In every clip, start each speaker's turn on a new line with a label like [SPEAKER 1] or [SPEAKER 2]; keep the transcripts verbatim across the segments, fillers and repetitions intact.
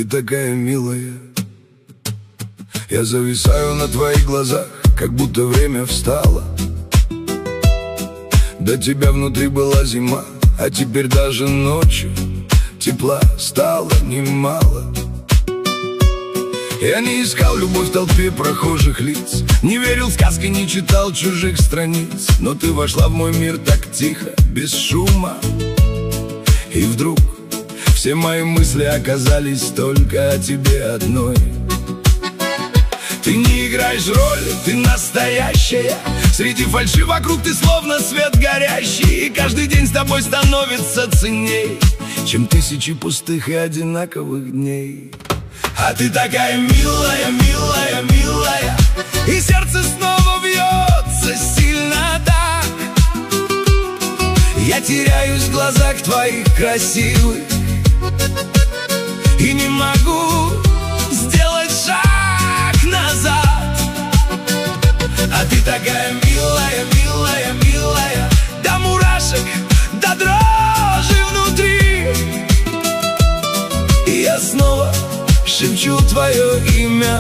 [SPEAKER 1] такая милая. Я зависаю на твоих глазах, как будто время встало. До тебя внутри была зима, а теперь даже ночью тепла стало немало. Я не искал любовь в толпе прохожих лиц, не верил в сказки, не читал чужих страниц. Но ты вошла в мой мир так тихо, без шума. И вдруг все мои мысли оказались только о тебе одной. Ты не играешь роли, ты настоящая. Среди фальши вокруг ты словно свет горящий. И каждый день с тобой становится ценней, чем тысячи пустых и одинаковых дней. А ты такая милая, милая, милая, и сердце снова бьется сильно так. Я теряюсь в глазах твоих красивых и не могу сделать шаг назад. А ты такая милая, милая, милая, до мурашек, до дрожи внутри. И я снова шепчу твое имя,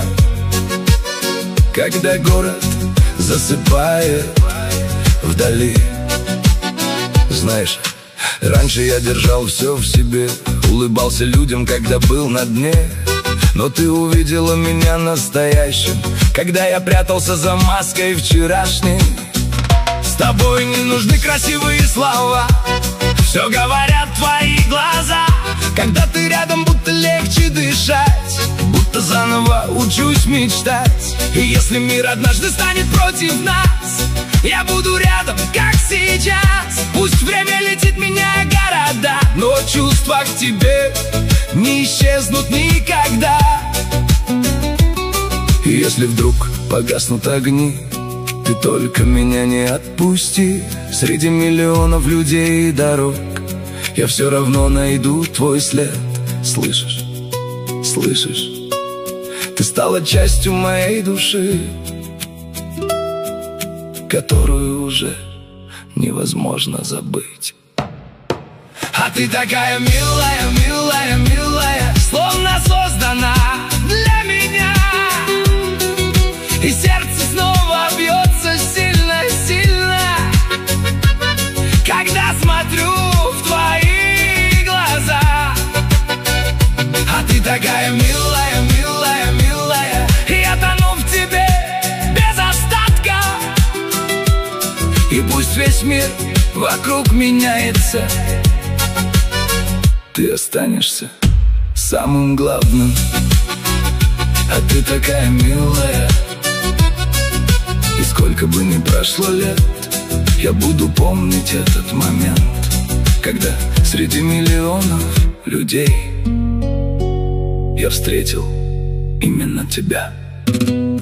[SPEAKER 1] когда город засыпает вдали. Знаешь, раньше я держал все в себе, улыбался людям, когда был на дне. Но ты увидела меня настоящим, когда я прятался за маской вчерашней. С тобой не нужны красивые слова, все говорят твои глаза. Когда ты рядом, будто легче дышать, будто заново учусь мечтать. И если мир однажды станет против нас, я буду рядом, как сейчас. Пусть время летит, меняя города, но чувства к тебе не исчезнут никогда. И если вдруг погаснут огни, ты только меня не отпусти. Среди миллионов людей и дорог я все равно найду твой след. Слышишь, слышишь, ты стала частью моей души, которую уже невозможно забыть. А ты такая милая, милая, милая, словно создана для меня. И сердце снова бьется сильно, сильно, когда смотрю в твои глаза. А ты такая милая, милая, милая, я тону в тебе без остатка. И пусть весь мир вокруг меняется, ты останешься самым главным. А ты такая милая, и сколько бы ни прошло лет, я буду помнить этот момент, когда среди миллионов людей я встретил именно тебя.